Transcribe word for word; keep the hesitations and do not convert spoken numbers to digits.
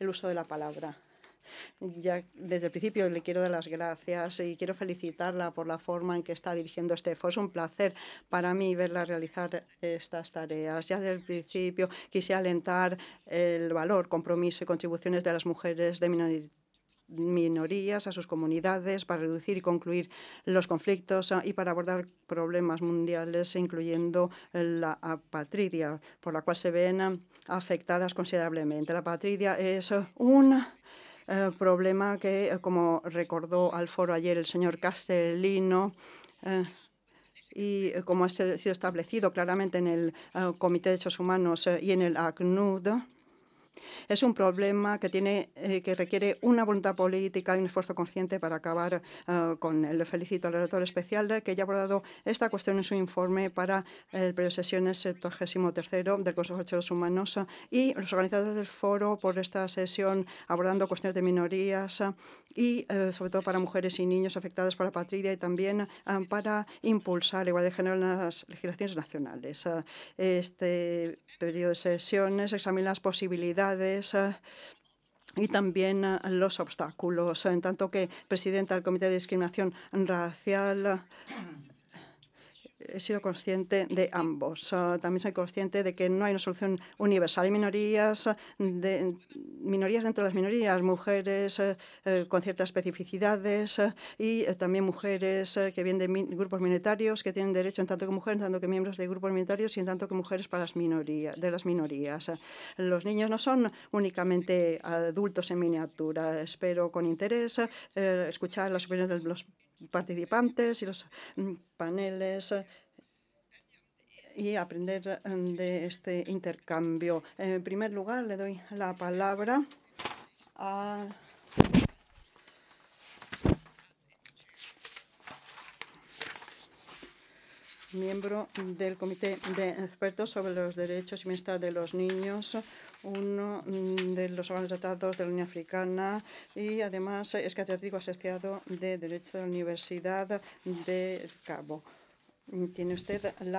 el uso de la palabra. Ya desde el principio le quiero dar las gracias y quiero felicitarla por la forma en que está dirigiendo este foro. Es un placer para mí verla realizar estas tareas. Ya desde el principio quise alentar el valor, compromiso y contribuciones de las mujeres de minoría minorías, a sus comunidades, para reducir y concluir los conflictos y para abordar problemas mundiales, incluyendo la apatridia, por la cual se ven afectadas considerablemente. La apatridia es un eh, problema que, como recordó al foro ayer el señor Castellino, eh, y como ha sido establecido claramente en el uh, Comité de Derechos Humanos uh, y en el A C N U D, es un problema que, tiene, eh, que requiere una voluntad política y un esfuerzo consciente para acabar uh, con él. Le felicito al relator especial de que haya abordado esta cuestión en su informe para el periodo de sesiones septuagésimo tercero del Consejo de Derechos Humanos uh, y los organizadores del foro por esta sesión abordando cuestiones de minorías uh, y uh, sobre todo para mujeres y niños afectados por la apatridia y también uh, para impulsar la igualdad de género en las legislaciones nacionales. Uh, este periodo de sesiones examina las posibilidades y también uh, los obstáculos. En tanto que presidenta del Comité de Discriminación Racial, he sido consciente de ambos. Uh, también soy consciente de que no hay una solución universal. Hay minorías, de, minorías dentro de las minorías, mujeres uh, uh, con ciertas especificidades uh, y uh, también mujeres uh, que vienen de mi grupos minoritarios que tienen derecho en tanto que mujeres, en tanto que miembros de grupos minoritarios y en tanto que mujeres para las minorías, de las minorías. Uh, los niños no son únicamente adultos en miniatura. Espero con interés uh, escuchar las opiniones de los participantes y los mm, paneles uh, y aprender de este intercambio. En primer lugar, le doy la palabra a miembro del Comité de Expertos sobre los Derechos y Bienestar de los Niños, uno de los órganos tratados de la Unión Africana y además es catedrático asociado de Derecho de la Universidad de Cabo. Tiene usted la